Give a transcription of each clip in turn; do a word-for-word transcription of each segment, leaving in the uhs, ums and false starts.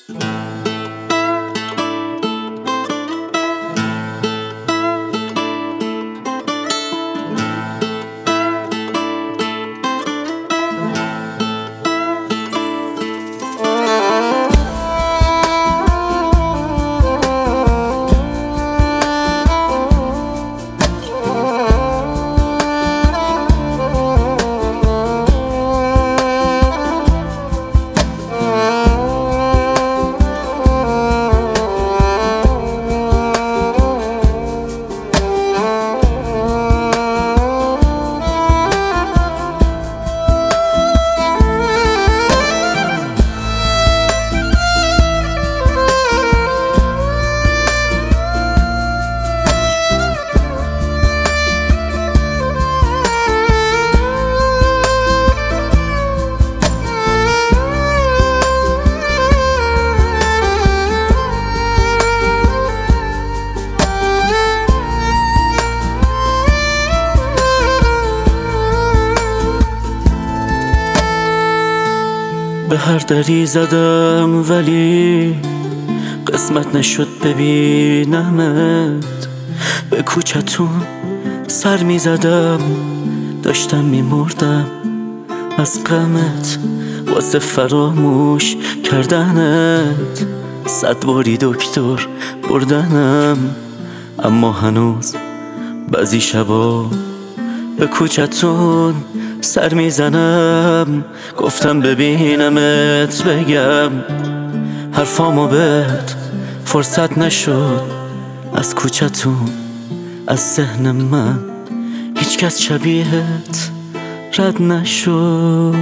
به هر دری زدم ولی قسمت نشد ببینمت. به کوچتون سر می زدم، داشتم می مردم از غمت واسه فراموش کردنت. صد باری دکتر بردنم، اما هنوز بعضی شبا به کوچتون سر میزنم. گفتم ببینمت بگم حرفامو بهت فرصت نشد. از کوچتون از ذهن من هیچ کس شبیهت رد نشد.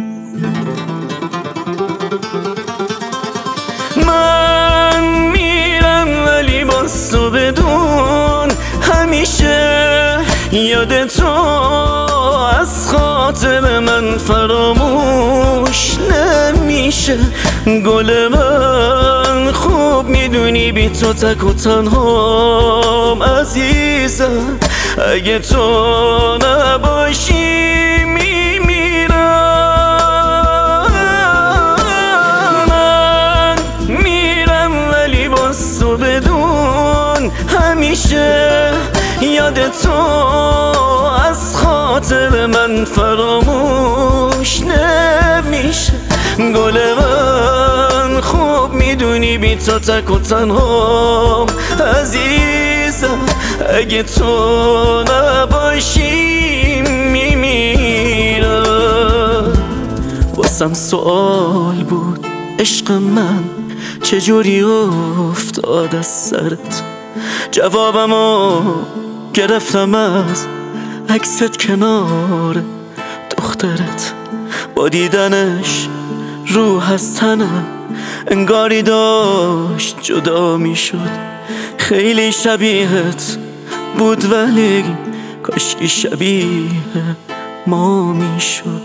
من میرم ولی باز تو بدون همیشه یاد تو از خاطر من فراموش نمیشه. گل من خوب میدونی بی تو تک و تنهام عزیزم. اگه تو نباشی میمیرم. من میرم ولی باز تو بدون همیشه یاد تو از خاطر من فراموش نمیشه. گل من خوب میدونی بی تو تک و تنهام عزیزم. اگه تو نباشی میمیرم. واسم سوال بود عشق من چجوری افتاد از سرت. جوابمو گرفتم از عکست کنار دخترت. با دیدنش روح از تنم انگاری داشت جدا می شد. خیلی شبیهت بود ولی کاشکی شبیه ما می شد.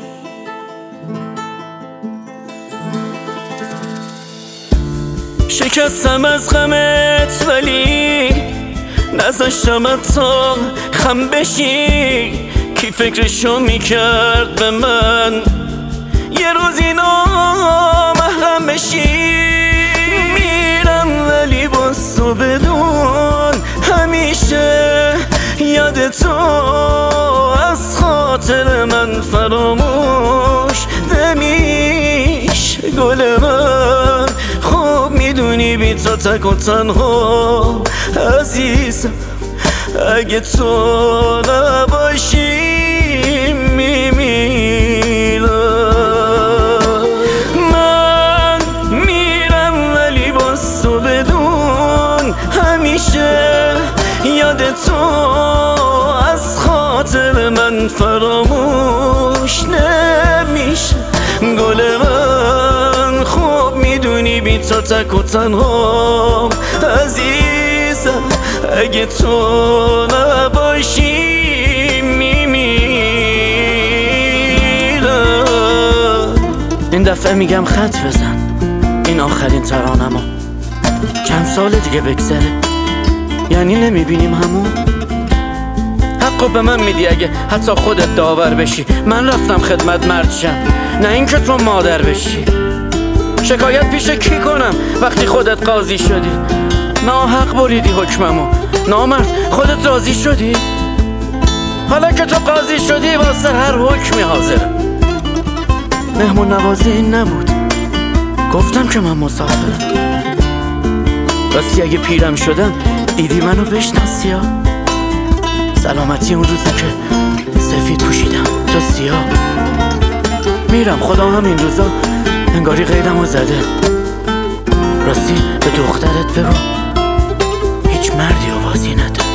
شکستم از غمت ولی نذاشتم تا خم بشی. کی فکرشو میکرد به من یه روز اینا محرم بشی. میرم ولی باز تو بدون همیشه یاد تو از خاطر من فراموش نمیشه. گل من خوب میدونی بی تو تک و تنها عزیزم. اگه تو نباشی میمیرم. من میرم ولی باز تو بدون همیشه یاد تو از خاطر من فراموش نمیشه. گل من خوب میدونی بی تو تک و تنها عزیزم. اگه تو نباشی میمیرم. این دفعه میگم خط بزن، این آخرین ترانمو. چند سال دیگه بگذره یعنی نمیبینیم همون. حقو به من میدی اگه حتی خودت داور بشی. من رفتم خدمت مرد شم، نه اینکه تو مادر بشی. شکایت پیش کی کنم وقتی خودت قاضی شدی؟ ناحق بریدی حکممو. نامرد خودت راضی شدی؟ حالا که تو قاضی شدی واسه هر حکمی حاضرم. مهمون نوازی این نبود، گفتم که من مسافرم. راستی اگه پیرم شدم دیدی منو بشناسی ها؟ سلامتی اون روزی که سفید پوشیدم تو سیاه. میرم خدا همین روزا انگاری قیدمو زده. راستی به دخترت بگو هیچ مردی آوازی نده.